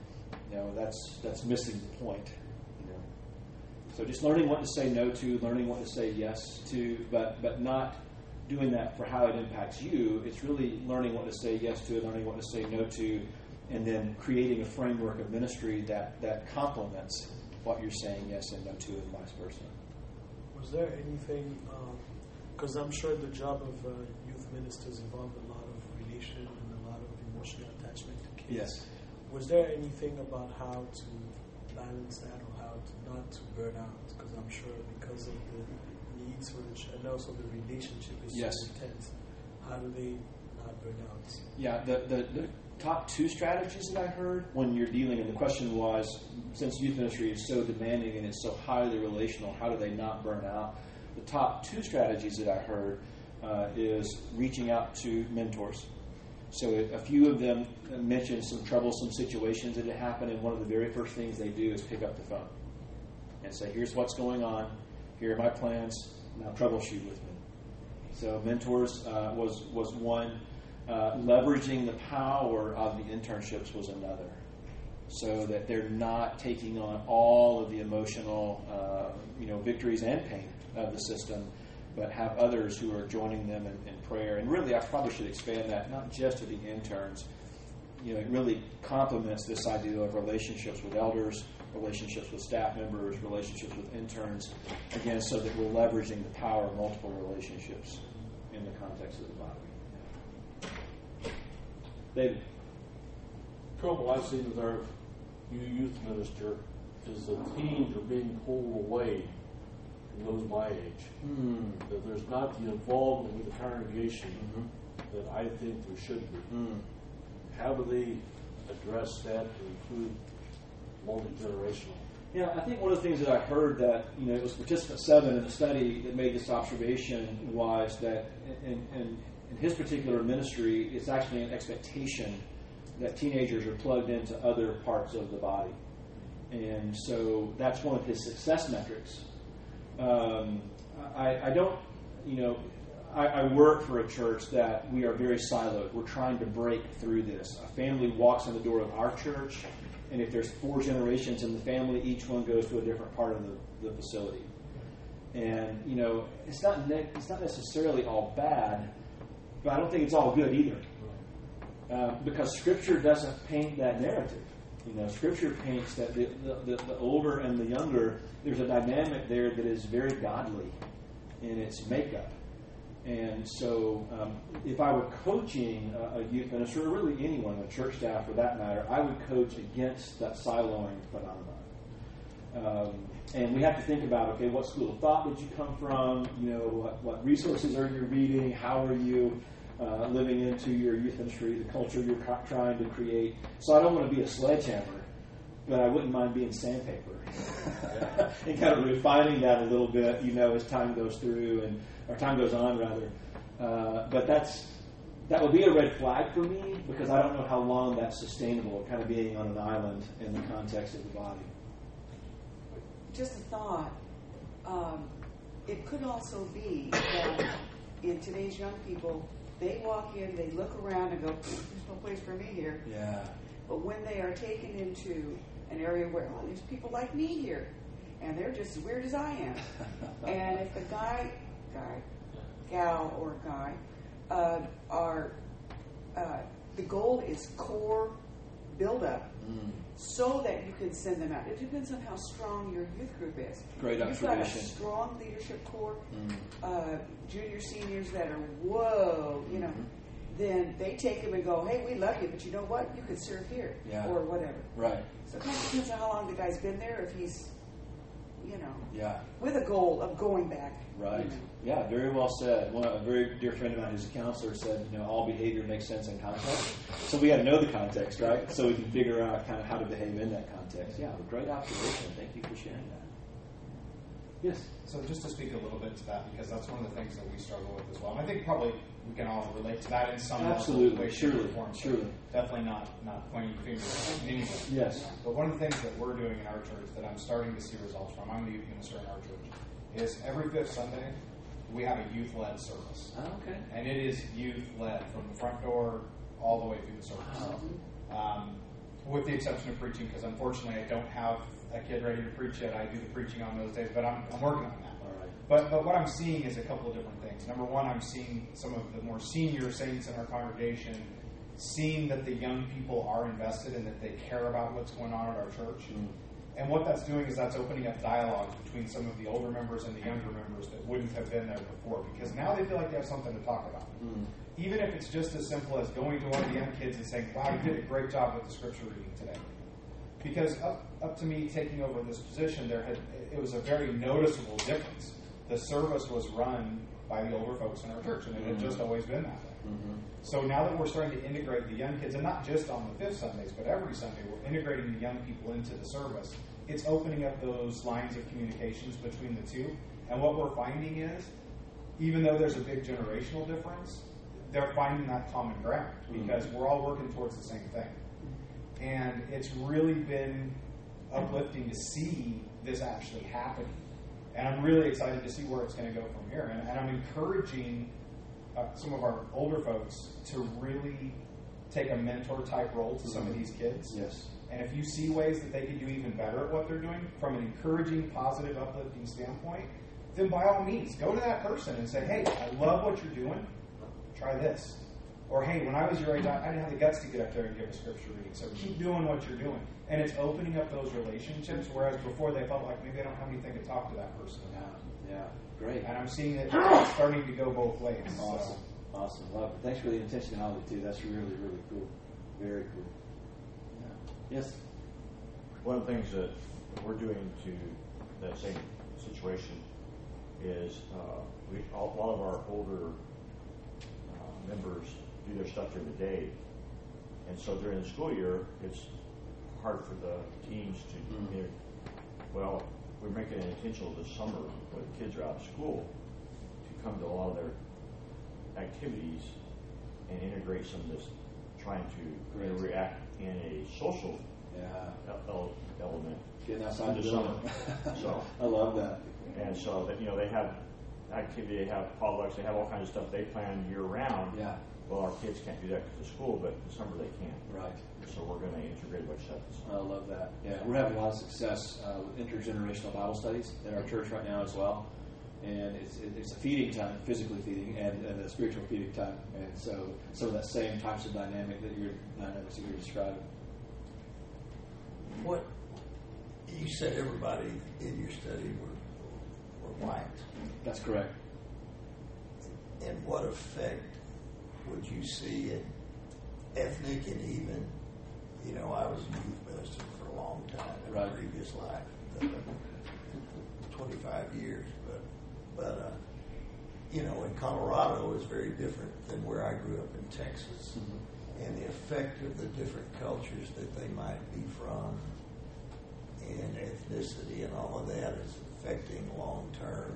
That's missing the point. So just learning what to say no to, learning what to say yes to, but not doing that for how it impacts you. It's really learning what to say yes to, learning what to say no to, and then creating a framework of ministry that complements what you're saying yes and no to, and vice versa. Was there anything, because I'm sure the job of youth ministers involved a lot of relation and a lot of emotional attachment to kids. Yes. Was there anything about how to balance that, or how to not to burn out? Because I'm sure because of the needs for and also the relationship is yes. so intense. How do they not burn out? Yeah, the top two strategies that I heard when you're dealing, and the question was, since youth ministry is so demanding and it's so highly relational, how do they not burn out? The top two strategies that I heard is reaching out to mentors. So a few of them mentioned some troublesome situations that had happened, and one of the very first things they do is pick up the phone and say, here's what's going on, here are my plans, now troubleshoot with me. So mentors was one. Leveraging the power of the internships was another, so that they're not taking on all of the emotional victories and pain of the system, but have others who are joining them in prayer. And really, I probably should expand that, not just to the interns. It really complements this idea of relationships with elders, relationships with staff members, relationships with interns, again, so that we're leveraging the power of multiple relationships in the context of the body. David. Trouble I see with our youth minister is the teens are being pulled away from those my age. That there's not the involvement with the congregation that I think there should be. How do they address that to include multi-generational? Yeah, I think one of the things that I heard that, it was participant 7 in the study that made this observation was that in his particular ministry, it's actually an expectation that teenagers are plugged into other parts of the body. And so that's one of his success metrics. I work for a church that we are very siloed. We're trying to break through this. A family walks in the door of our church, and if there's 4 generations in the family, each one goes to a different part of the facility. And, it's not necessarily all bad, but I don't think it's all good either. Because Scripture doesn't paint that narrative. Scripture paints that the older and the younger, there's a dynamic there that is very godly in its makeup. And so if I were coaching a youth minister, or really anyone, a church staff for that matter, I would coach against that siloing phenomenon. And we have to think about, okay, what school of thought did you come from? What resources are you reading? How are you living into your youth ministry, the culture you're trying to create? So I don't want to be a sledgehammer, but I wouldn't mind being sandpaper and kind of refining that a little bit, as time goes through or time goes on, rather. But that would be a red flag for me, because I don't know how long that's sustainable, kind of being on an island in the context of the body. Just a thought. It could also be that in today's young people, they walk in, they look around and go, there's no place for me here. Yeah. But when they are taken into an area where, there's people like me here, and they're just as weird as I am. And if the gal or guy, the goal is core build-up so that you can send them out. It depends on how strong your youth group is. Great observation. You've got a strong leadership core, junior, seniors that are, whoa, then they take them and go, hey, we love you, but you know what? You could serve here or whatever. Right. So it kind of depends on how long the guy's been there. If he's, Yeah. with a goal of going back. Right. Yeah, very well said. A very dear friend of mine who's a counselor said, all behavior makes sense in context. So we got to know the context, right? So we can figure out kind of how to behave in that context. Yeah, great observation. Thank you for sharing that. Yes. So just to speak a little bit to that, because that's one of the things that we struggle with as well. And I think probably we can all relate to that in some Absolutely. way, shape, or Surely. form. Surely. Definitely not pointing fingers at anyone. Yes. But one of the things that we're doing in our church that I'm starting to see results from, I'm the youth minister in our church, is every fifth Sunday we have a youth-led service. Oh, okay. And it is youth-led from the front door all the way through the service. Wow. With the exception of preaching, because unfortunately I don't have a kid ready to preach yet. I do the preaching on those days, but I'm working on that. All right. But what I'm seeing is a couple of different things. Number one, I'm seeing some of the more senior saints in our congregation seeing that the young people are invested and that they care about what's going on at our church. Mm. And what that's doing is that's opening up dialogue between some of the older members and the younger members that wouldn't have been there before, because now they feel like they have something to talk about. Mm. Even if it's just as simple as going to one of the young kids and saying, wow, you did a great job with the scripture reading today. Because up to me taking over this position, it was a very noticeable difference. The service was run by the older folks in our church, and it had just always been that way. Mm-hmm. So now that we're starting to integrate the young kids, and not just on the fifth Sundays, but every Sunday, we're integrating the young people into the service. It's opening up those lines of communications between the two. And what we're finding is, even though there's a big generational difference, they're finding that common ground because we're all working towards the same thing. And it's really been uplifting to see this actually happening. And I'm really excited to see where it's going to go from here. And I'm encouraging some of our older folks to really take a mentor-type role to some of these kids. Yes. And if you see ways that they can do even better at what they're doing from an encouraging, positive, uplifting standpoint, then by all means, go to that person and say, hey, I love what you're doing. Try this. Or, hey, when I was your age, I didn't have the guts to get up there and give a scripture reading. So keep doing what you're doing. And it's opening up those relationships, whereas before they felt like maybe they don't have anything to talk to that person about. Yeah. Great. And I'm seeing it starting to go both ways. Awesome. So. Awesome. Love it. Thanks for the intentionality, too. That's really, really cool. Very cool. Yeah. Yes? One of the things that we're doing to that same situation is a lot of our older members do their stuff during the day. And so during the school year, it's hard for the teams to, well, we're making it intentional this summer when the kids are out of school to come to a lot of their activities and integrate some of this, trying to react in a social element. Getting outside in the the summer. So I love that. And so that they have activity, they have potlucks, they have all kinds of stuff they plan year round. Yeah. Well, our kids can't do that because of school, but in summer they can. Right. So we're going to integrate what stuff. I love that. Yeah, we're having a lot of success with intergenerational Bible studies at our church right now as well. And it's a feeding time, physically feeding, and a spiritual feeding time. And so some of that same types of dynamics that you're describing. What you said, everybody in your study were white. That's correct. And what effect would you see in ethnic and even, I was a youth minister for a long time in a previous life, 25 years, but in Colorado is very different than where I grew up in Texas, and the effect of the different cultures that they might be from and ethnicity and all of that is affecting long-term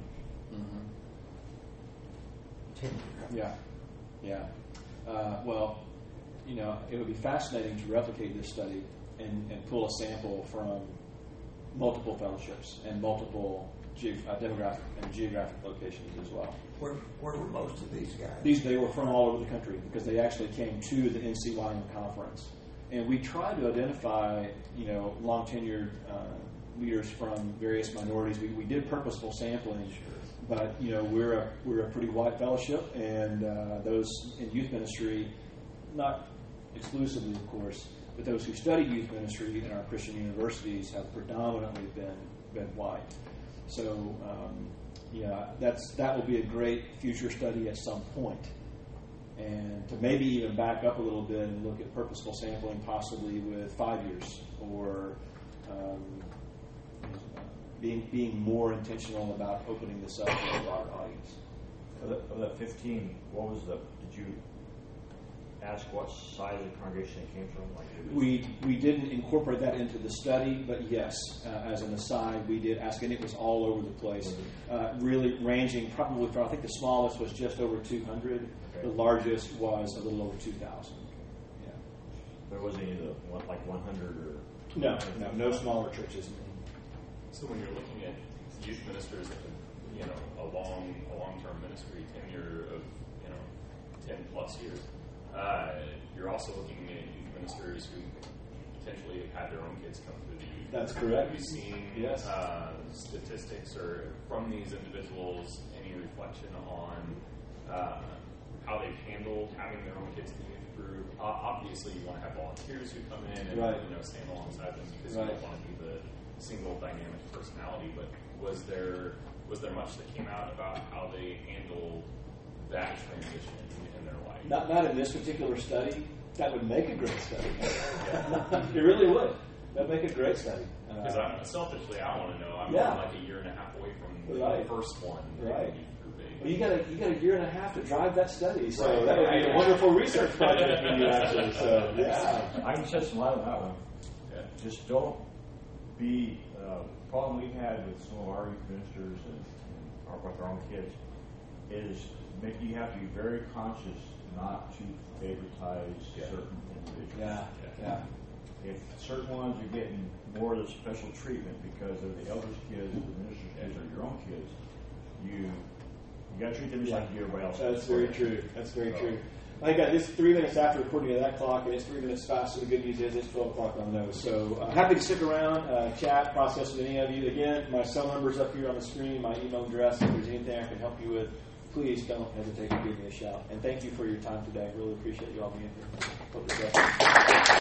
tenure. Yeah. Well, it would be fascinating to replicate this study and pull a sample from multiple fellowships and multiple demographic and geographic locations as well. Where were most of these guys? They were from all over the country because they actually came to the NCYM conference. And we tried to identify, long tenured leaders from various minorities. We did purposeful sampling, but we're a pretty wide fellowship, and those in youth ministry, not exclusively, of course, but those who study youth ministry in our Christian universities have predominantly been white. So, that will be a great future study at some point. And to maybe even back up a little bit and look at purposeful sampling possibly with 5 years or being more intentional about opening this up to a broader audience. Of that 15, what was did you ask what size of congregation it came from? Like it was, We didn't incorporate that into the study, but yes, as an aside, we did ask, and it was all over the place, really ranging probably from, I think the smallest was just over 200, Okay. the largest was a little over 2,000. Yeah. there wasn't any of the like 100 or No smaller churches. So when you're looking at youth ministers, a long-term ministry, tenure of 10 plus years, you're also looking at youth ministers who potentially have had their own kids come through the youth. That's correct. Have you seen statistics or from these individuals any reflection on how they've handled having their own kids in the youth group? Obviously, you want to have volunteers who come in and stand alongside them because you don't want to be the single dynamic personality. But was there much that came out about how they handled that transition in their life? Not in this particular study. That would make a great study. It really would. That'd make a great study. Because selfishly, I want to know. I'm like a year and a half away from the first one. Right. Well, you got a year and a half to drive that study, so that would be a wonderful research project for you, actually. So, yeah. I can shed some light on that one. Yeah. Just don't be. The problem we've had with some of our youth ministers and with our own kids is you have to be very conscious not to favoritize certain individuals. Yeah. If certain ones are getting more of the special treatment because they're the elders' kids, or the minister's kids, or your own kids, you got to treat them just like you do everybody else. That's very true. That's very true. I got this 3 minutes after according to that clock, and it's 3 minutes fast. So the good news is it's 12 o'clock on those. So happy to stick around, chat, process with any of you. Again, my cell number's up here on the screen, my email address. If there's anything I can help you with, please don't hesitate to give me a shout. And thank you for your time today. I really appreciate you all being here. Hope you're